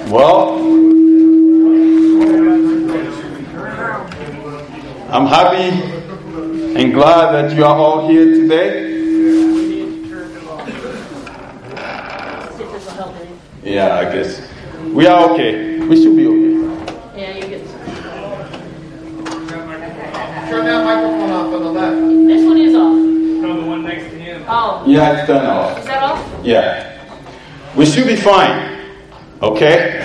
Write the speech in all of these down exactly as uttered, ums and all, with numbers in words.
Well, I'm happy and glad that you are all here today. Yeah, I guess. We are okay. We should be okay. Yeah, you get Turn that microphone off on the left. This one is off. No, the one next to him. Oh. Yeah, it's done off. Is that off? Yeah. We should be fine. Okay?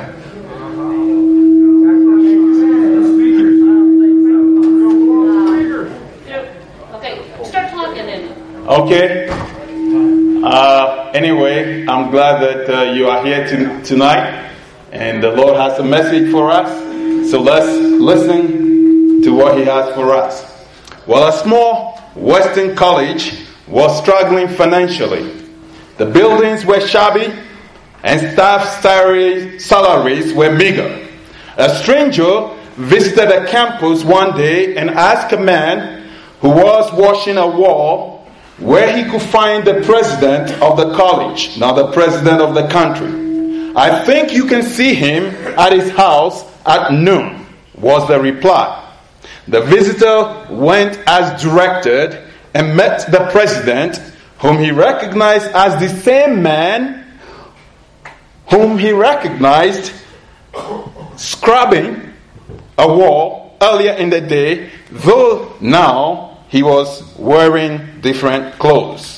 Okay, start talking then. Okay. Uh, anyway, I'm glad that uh, you are here to, tonight, and the Lord has a message for us. So let's listen to what He has for us. Well, a small Western college was struggling financially. The buildings were shabby, and staff salaries were meager. A stranger visited the campus one day and asked a man who was washing a wall where he could find the president of the college, now the president of the country. "I think you can see him at his house at noon," was the reply. The visitor went as directed and met the president, whom he recognized as the same man whom he recognized scrubbing a wall earlier in the day, though now he was wearing different clothes.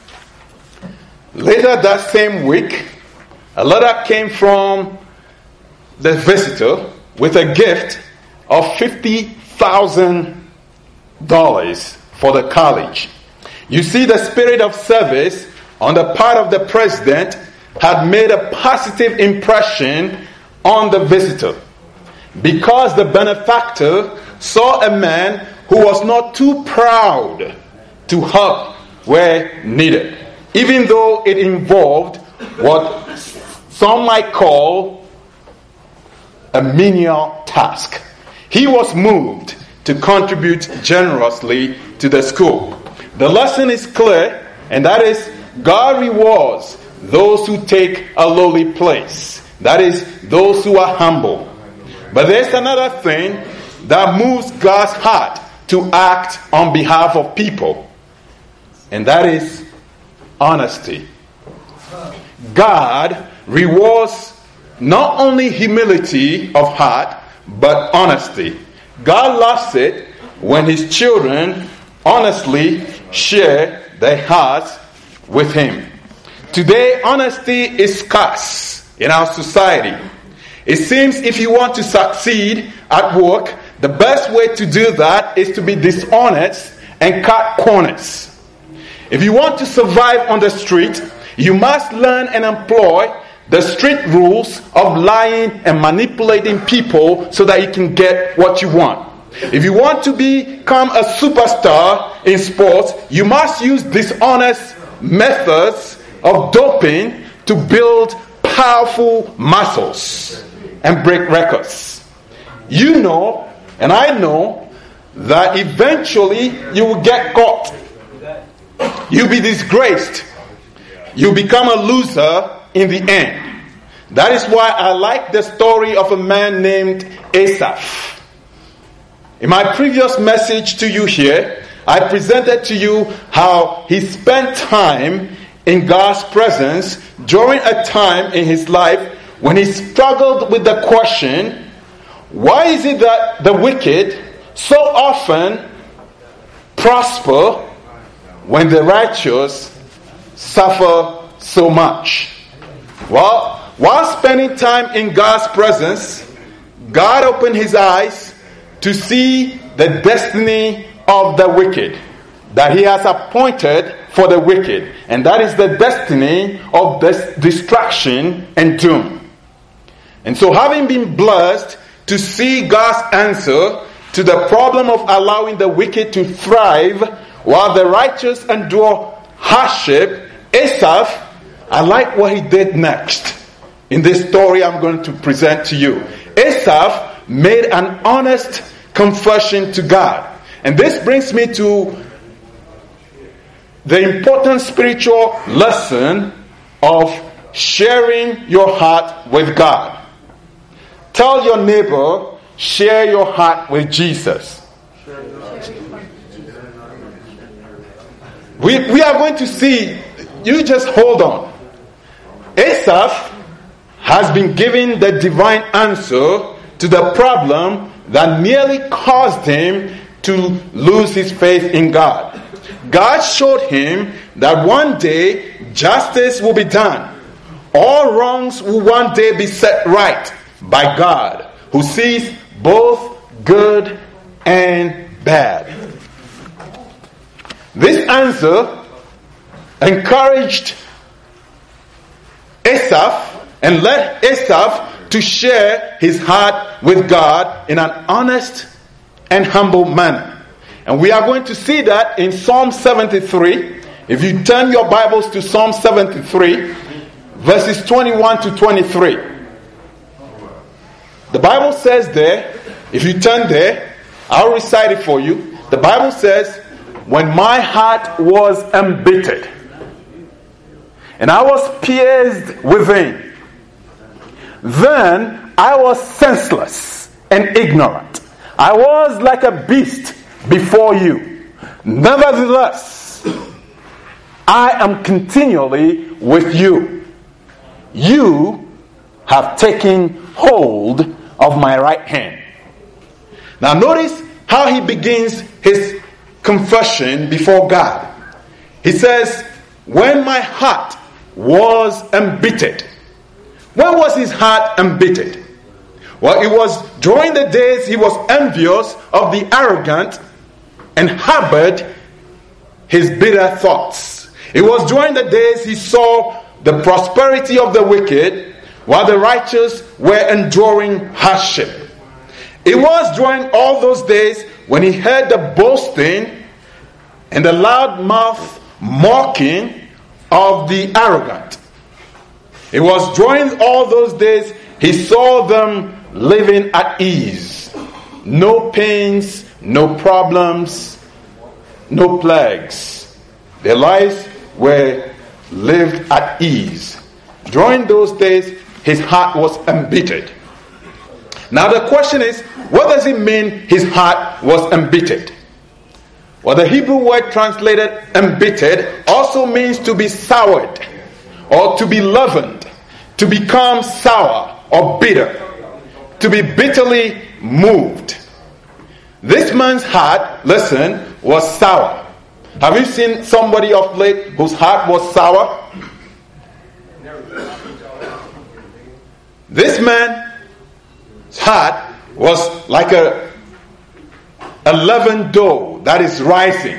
Later that same week, a letter came from the visitor with a gift of fifty thousand dollars for the college. You see, the spirit of service on the part of the president had made a positive impression on the visitor, because the benefactor saw a man who was not too proud to help where needed, even though it involved what some might call a menial task. He was moved to contribute generously to the school. The lesson is clear, and that is, God rewards those who take a lowly place. That is, those who are humble. But there's another thing that moves God's heart to act on behalf of people, and that is honesty. God rewards not only humility of heart, but honesty. God loves it when His children honestly share their hearts with Him. Today, honesty is scarce in our society. It seems if you want to succeed at work, the best way to do that is to be dishonest and cut corners. If you want to survive on the street, you must learn and employ the street rules of lying and manipulating people so that you can get what you want. If you want to become a superstar in sports, you must use dishonest methods of doping to build powerful muscles and break records. You know, and I know, that eventually you will get caught. You'll be disgraced. You'll become a loser in the end. That is why I like the story of a man named Asaph. In my previous message to you here, I presented to you how he spent time in God's presence during a time in his life when he struggled with the question, why is it that the wicked so often prosper when the righteous suffer so much? Well, while spending time in God's presence, God opened his eyes to see the destiny of the wicked that he has appointed for the wicked, and that is the destiny of this destruction and doom. And so, having been blessed to see God's answer to the problem of allowing the wicked to thrive while the righteous endure hardship, Asaph, I like what he did next in this story I'm going to present to you. Asaph made an honest confession to God. And this brings me to the important spiritual lesson of sharing your heart with God. Tell your neighbor, share your heart with Jesus. We, we are going to see, you just hold on. Asaph has been given the divine answer to the problem that nearly caused him to lose his faith in God. God showed him that one day justice will be done. All wrongs will one day be set right by God, who sees both good and bad. This answer encouraged Asaph and led Asaph to share his heart with God in an honest and humble manner. And we are going to see that in Psalm seventy-three. If you turn your Bibles to Psalm seventy-three, verses twenty-one to twenty-three. The Bible says there, if you turn there, I'll recite it for you. The Bible says, when my heart was embittered, and I was pierced within, then I was senseless and ignorant. I was like a beast before you. Nevertheless, I am continually with you. You have taken hold of my right hand. Now notice how he begins his confession before God. He says, when my heart was embittered. When was his heart embittered? Well, it was during the days he was envious of the arrogant and harbored his bitter thoughts. It was during the days he saw the prosperity of the wicked while the righteous were enduring hardship. It was during all those days when he heard the boasting and the loud mouth mocking of the arrogant. It was during all those days he saw them living at ease. No pains, no problems, no plagues. Their lives were lived at ease. During those days, his heart was embittered. Now the question is, what does it mean his heart was embittered? Well, the Hebrew word translated embittered also means to be soured or to be leavened, to become sour or bitter, to be bitterly moved. This man's heart, listen, was sour. Have you seen somebody of late whose heart was sour? This man's heart was like a, a leavened dough that is rising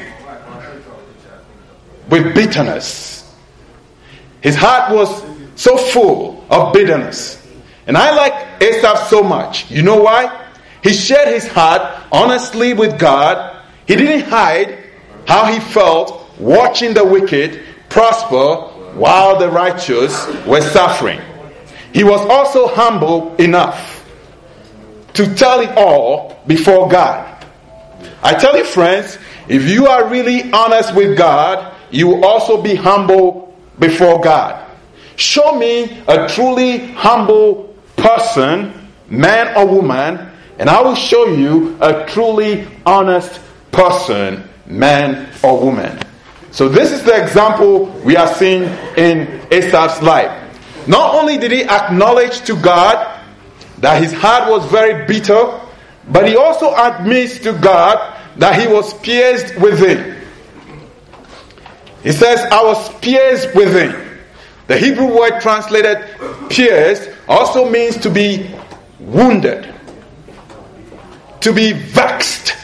with bitterness. His heart was so full of bitterness. And I like Asaph so much. You know why? He shared his heart honestly with God. He didn't hide how he felt watching the wicked prosper while the righteous were suffering. He was also humble enough to tell it all before God. I tell you, friends, if you are really honest with God, you will also be humble before God. Show me a truly humble person, man or woman, and I will show you a truly honest person, man or woman. So this is the example we are seeing in Asaph's life. Not only did he acknowledge to God that his heart was very bitter, but he also admits to God that he was pierced within. He says, I was pierced within. The Hebrew word translated pierced also means to be wounded, to be vexed,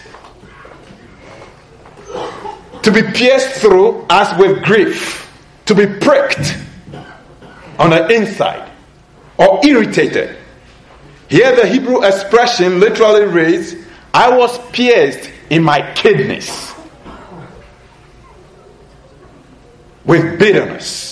to be pierced through as with grief, to be pricked on the inside or irritated. Here the Hebrew expression literally reads, I was pierced in my kidneys with bitterness.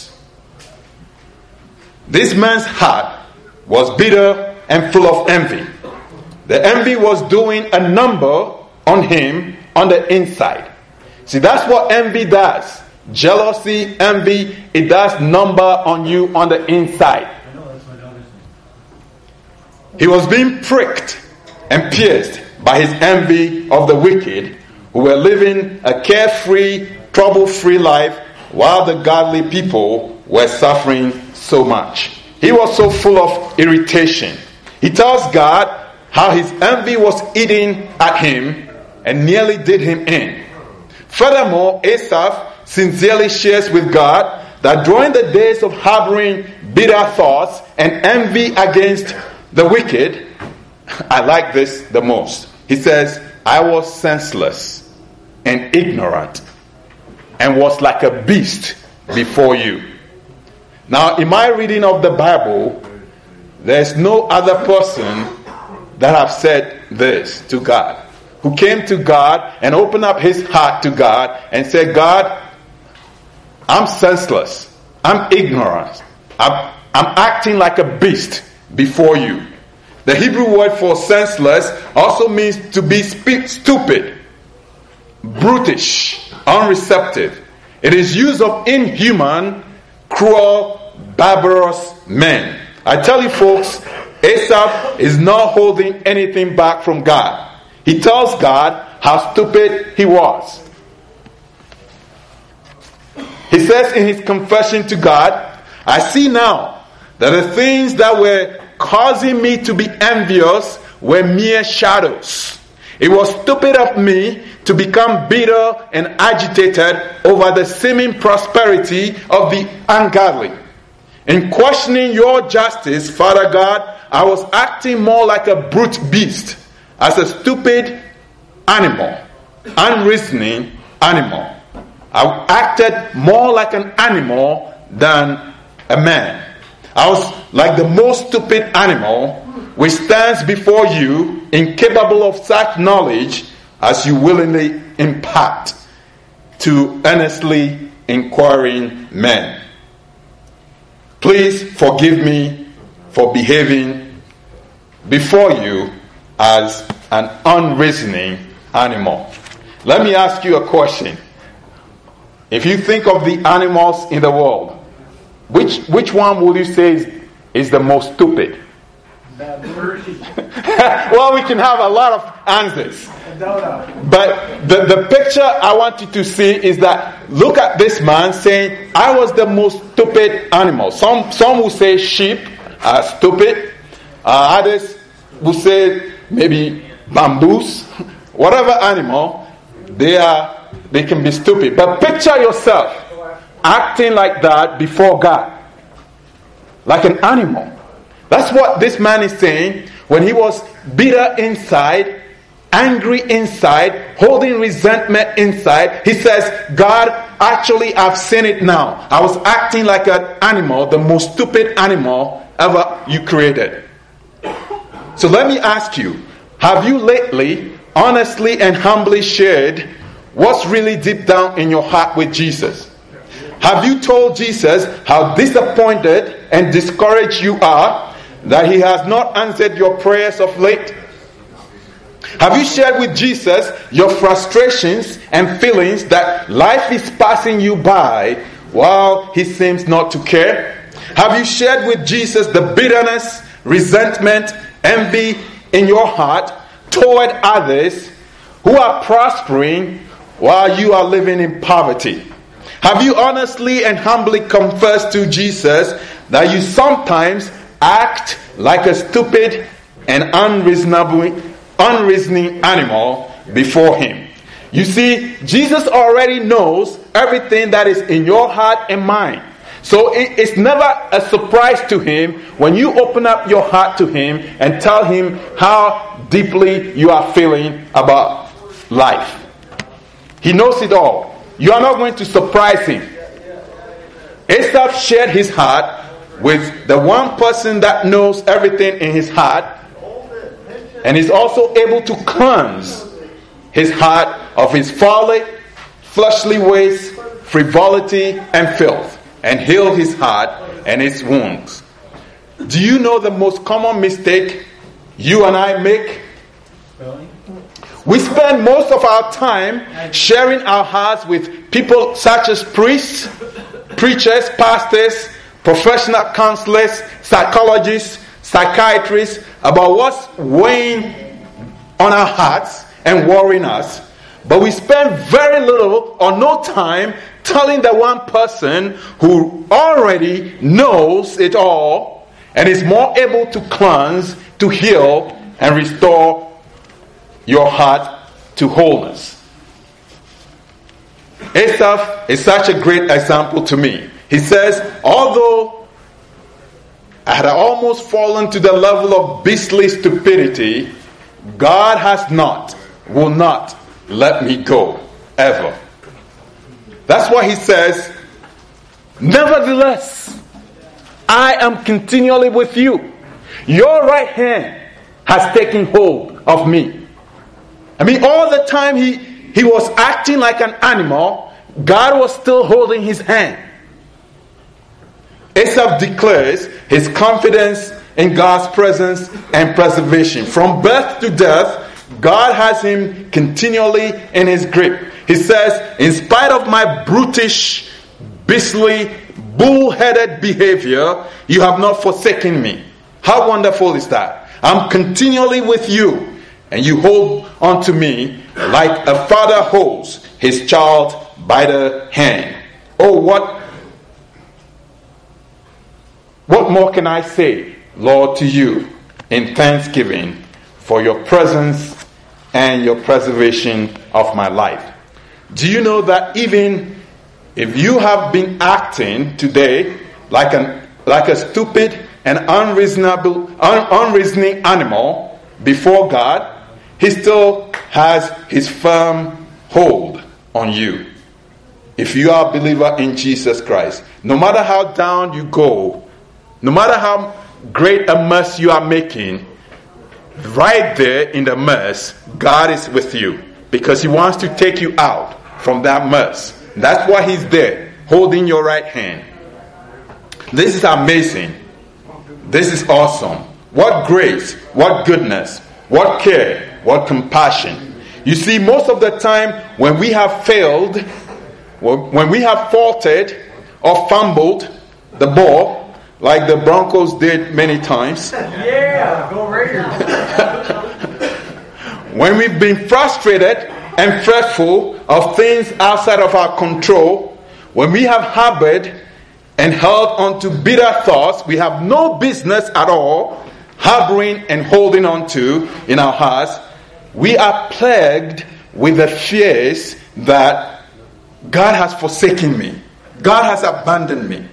This man's heart was bitter and full of envy. The envy was doing a number on him on the inside. See, that's what envy does. jealousy, envy, it does number on you on the inside. He was being pricked and pierced by his envy of the wicked, who were living a carefree, trouble-free life, while the godly people were suffering so much. He was so full of irritation. He tells God how his envy was eating at him and nearly did him in. Furthermore, Asaph sincerely shares with God that during the days of harboring bitter thoughts and envy against the wicked, I like this the most. He says, I was senseless and ignorant and was like a beast before you. Now, in my reading of the Bible, there's no other person that have said this to God, who came to God and opened up his heart to God and said, God, I'm senseless. I'm ignorant. I'm, I'm acting like a beast before you. The Hebrew word for senseless also means to be stupid, brutish, unreceptive. It is used of inhuman, cruel, barbarous men. I tell you folks, Asaph is not holding anything back from God. He tells God how stupid he was. He says in his confession to God, I see now that the things that were causing me to be envious were mere shadows. It was stupid of me to become bitter and agitated over the seeming prosperity of the ungodly. In questioning your justice, Father God, I was acting more like a brute beast, as a stupid animal, unreasoning animal. I acted more like an animal than a man. I was like the most stupid animal which stands before you, incapable of such knowledge as you willingly impart to earnestly inquiring men. Please forgive me for behaving before you as an unreasoning animal. Let me ask you a question. If you think of the animals in the world, which which one would you say is, is the most stupid? Well, we can have a lot of answers. But the, the picture I want you to see is that, look at this man saying, I was the most stupid animal. Some some will say sheep are stupid. Uh, others will say maybe bamboos. Whatever animal, they are they can be stupid. But picture yourself acting like that before God. Like an animal. That's what this man is saying when he was bitter inside, angry inside, holding resentment inside. He says, God, actually I've seen it now. I was acting like an animal, the most stupid animal ever you created. So let me ask you, have you lately honestly and humbly shared what's really deep down in your heart with Jesus? Have you told Jesus how disappointed and discouraged you are that he has not answered your prayers of late? Have you shared with Jesus your frustrations and feelings that life is passing you by while he seems not to care? Have you shared with Jesus the bitterness, resentment, envy in your heart toward others who are prospering while you are living in poverty? Have you honestly and humbly confessed to Jesus that you sometimes act like a stupid and unreasonable, unreasoning animal before him? You see, Jesus already knows everything that is in your heart and mind. So it, it's never a surprise to him when you open up your heart to him and tell him how deeply you are feeling about life. He knows it all. You are not going to surprise him. Asaph shared his heart with the one person that knows everything in his heart, and is also able to cleanse his heart of his folly, fleshly ways, frivolity, and filth, and heal his heart and its wounds. Do you know the most common mistake you and I make? We spend most of our time sharing our hearts with people such as priests, preachers, pastors, professional counselors, psychologists, psychiatrists about what's weighing on our hearts and worrying us. But we spend very little or no time telling the one person who already knows it all and is more able to cleanse, to heal, and restore your heart to wholeness. Asaph is such a great example to me. He says, although I had almost fallen to the level of beastly stupidity, God has not, will not let me go, ever. That's why he says, nevertheless, I am continually with you. Your right hand has taken hold of me. I mean, all the time he, he was acting like an animal, God was still holding his hand. Asaph declares his confidence in God's presence and preservation. From birth to death, God has him continually in his grip. He says, in spite of my brutish, beastly, bull-headed behavior, you have not forsaken me. How wonderful is that? I'm continually with you, and you hold on to me like a father holds his child by the hand. Oh, what, what more can I say, Lord, to you in thanksgiving for your presence and your preservation of my life? Do you know that even if you have been acting today like an like a stupid and unreasonable, un, unreasoning animal before God, he still has his firm hold on you. If you are a believer in Jesus Christ, no matter how down you go, no matter how great a mess you are making, right there in the mess, God is with you because he wants to take you out from that mess. That's why he's there, holding your right hand. This is amazing. This is awesome. What grace, what goodness, what care, what compassion. You see, most of the time when we have failed, when we have faltered or fumbled the ball, like the Broncos did many times. Yeah, go Raiders. When we've been frustrated and fretful of things outside of our control, when we have harbored and held on to bitter thoughts we have no business at all harboring and holding on to in our hearts, we are plagued with the fears that God has forsaken me. God has abandoned me.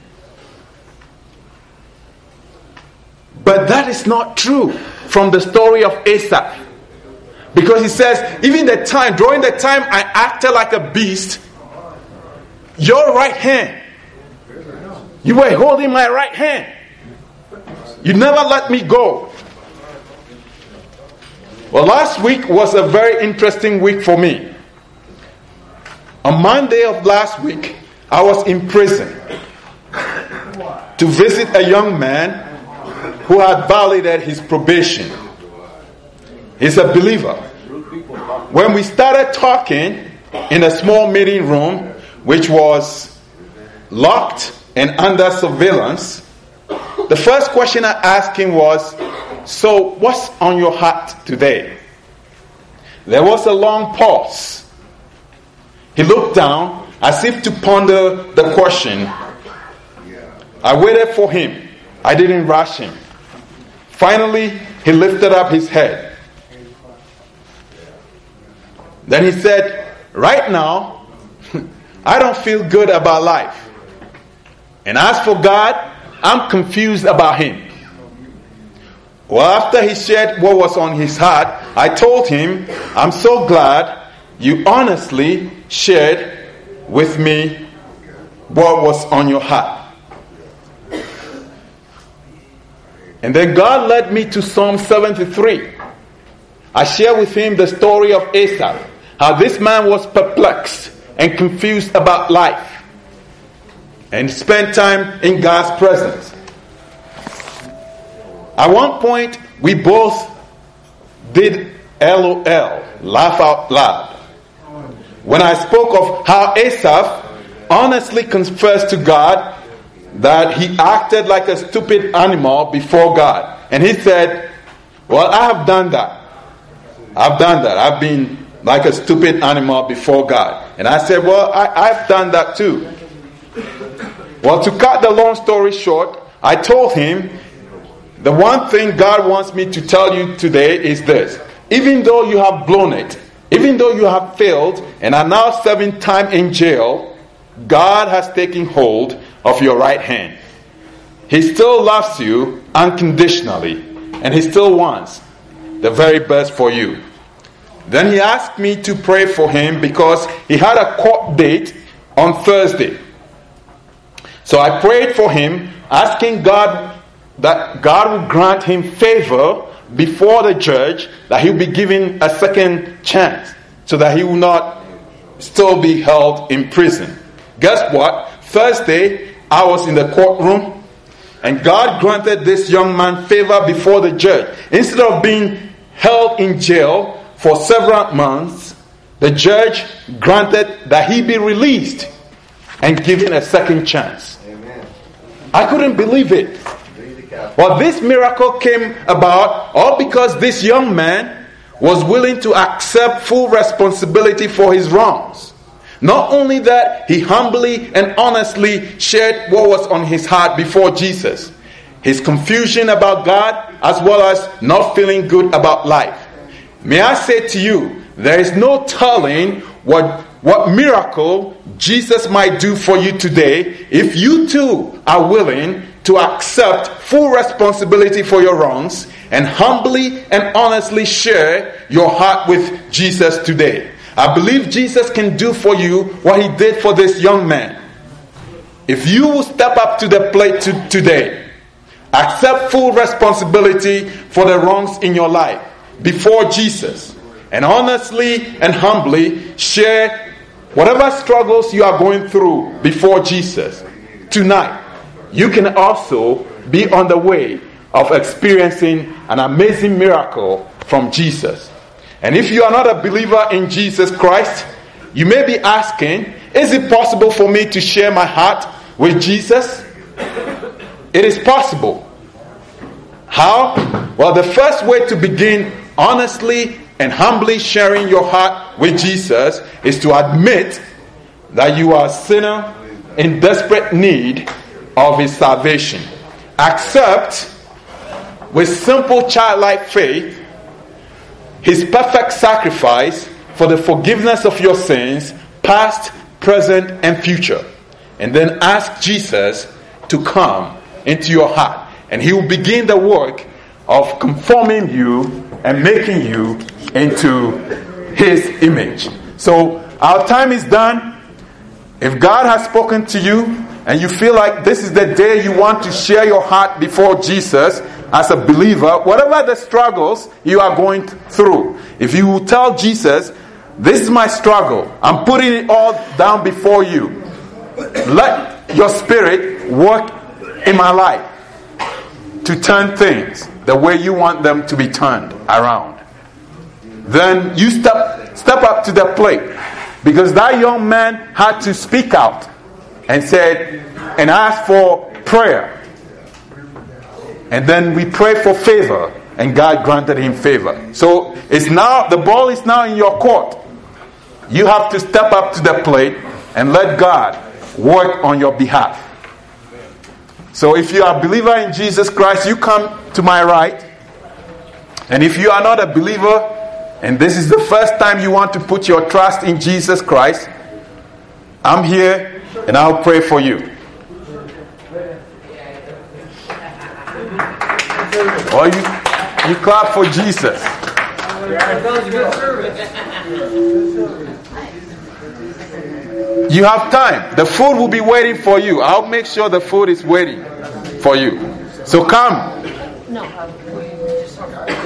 But that is not true from the story of Asaph. Because he says, even the time, during the time I acted like a beast, your right hand, you were holding my right hand. You never let me go. Well, last week was a very interesting week for me. On Monday of last week, I was in prison to visit a young man who had violated his probation. He's a believer. When we started talking in a small meeting room, which was locked and under surveillance, the first question I asked him was, so what's on your heart today? There was a long pause. He looked down as if to ponder the question. I waited for him. I didn't rush him. Finally, he lifted up his head. Then he said, right now, I don't feel good about life. And as for God, I'm confused about him. Well, after he shared what was on his heart, I told him, I'm so glad you honestly shared with me what was on your heart. And then God led me to Psalm seventy-three. I shared with him the story of Asaph, how this man was perplexed and confused about life and spent time in God's presence. At one point, we both did LOL, laugh out loud. when I spoke of how Asaph honestly confessed to God that he acted like a stupid animal before God. And he said, well, I have done that. I've done that. I've been like a stupid animal before God. And I said, well, I, I've done that too. Well, to cut the long story short, I told him, the one thing God wants me to tell you today is this. Even though you have blown it, even though you have failed and are now serving time in jail, God has taken hold of your right hand. He still loves you unconditionally, and He still wants the very best for you. Then he asked me to pray for him because he had a court date on Thursday. So I prayed for him, asking God that God would grant him favor before the judge, that he will be given a second chance so that he will not still be held in prison. Guess what? Thursday, I was in the courtroom and God granted this young man favor before the judge. Instead of being held in jail for several months, the judge granted that he be released and given a second chance. Amen. I couldn't believe it. Well, this miracle came about all because this young man was willing to accept full responsibility for his wrongs. Not only that, he humbly and honestly shared what was on his heart before Jesus. His confusion about God, as well as not feeling good about life. May I say to you, there is no telling what, what miracle Jesus might do for you today if you too are willing to accept full responsibility for your wrongs and humbly and honestly share your heart with Jesus today. I believe Jesus can do for you what He did for this young man. If you will step up to the plate to, today, accept full responsibility for the wrongs in your life before Jesus, and honestly and humbly share whatever struggles you are going through before Jesus, tonight, you can also be on the way of experiencing an amazing miracle from Jesus. And if you are not a believer in Jesus Christ, you may be asking, is it possible for me to share my heart with Jesus? It is possible. How? Well, the first way to begin honestly and humbly sharing your heart with Jesus is to admit that you are a sinner in desperate need of His salvation. Accept with simple childlike faith His perfect sacrifice for the forgiveness of your sins, past, present, and future. And then ask Jesus to come into your heart. And He will begin the work of conforming you and making you into His image. So our time is done. If God has spoken to you and you feel like this is the day you want to share your heart before Jesus as a believer, whatever the struggles you are going through, if you will tell Jesus, this is my struggle, I'm putting it all down before you. Let your Spirit work in my life to turn things the way you want them to be turned around. Then you step step up to the plate, because that young man had to speak out and said and ask for prayer. And then we prayed for favor, and God granted him favor. So it's now, the ball is now in your court. You have to step up to the plate and let God work on your behalf. So if you are a believer in Jesus Christ, you come to my right. And if you are not a believer, and this is the first time you want to put your trust in Jesus Christ, I'm here and I'll pray for you. Or you, you clap for Jesus. You have time. The food will be waiting for you. I'll make sure the food is waiting for you. So come. No.